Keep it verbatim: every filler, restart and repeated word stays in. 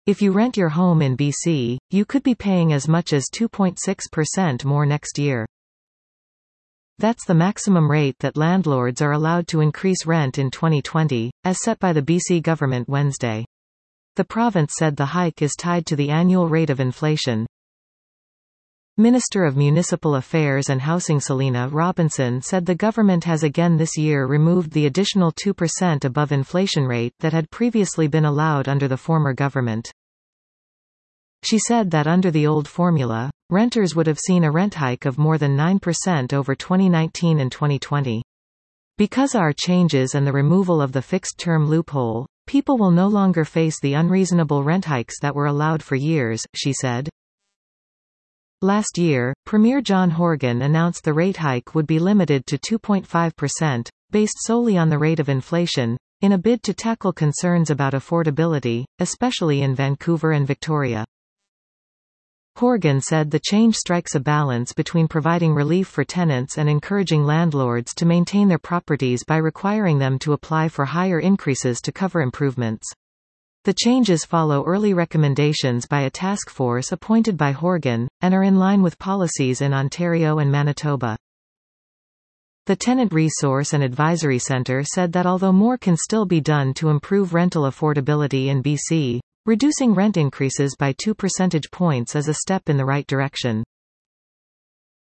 If you rent your home in B C, you could be paying as much as two point six percent more next year. That's the maximum rate that landlords are allowed to increase rent in twenty twenty, as set by the B C government Wednesday. The province said the hike is tied to the annual rate of inflation. Minister of Municipal Affairs and Housing Selina Robinson said the government has again this year removed the additional two percent above inflation rate that had previously been allowed under the former government. She said that under the old formula, renters would have seen a rent hike of more than nine percent over twenty nineteen and twenty twenty. Because our changes and the removal of the fixed-term loophole, people will no longer face the unreasonable rent hikes that were allowed for years, she said. Last year, Premier John Horgan announced the rate hike would be limited to two point five percent, based solely on the rate of inflation, in a bid to tackle concerns about affordability, especially in Vancouver and Victoria. Horgan said the change strikes a balance between providing relief for tenants and encouraging landlords to maintain their properties by requiring them to apply for higher increases to cover improvements. The changes follow early recommendations by a task force appointed by Horgan, and are in line with policies in Ontario and Manitoba. The Tenant Resource and Advisory Centre said that although more can still be done to improve rental affordability in B C, reducing rent increases by two percentage points is a step in the right direction.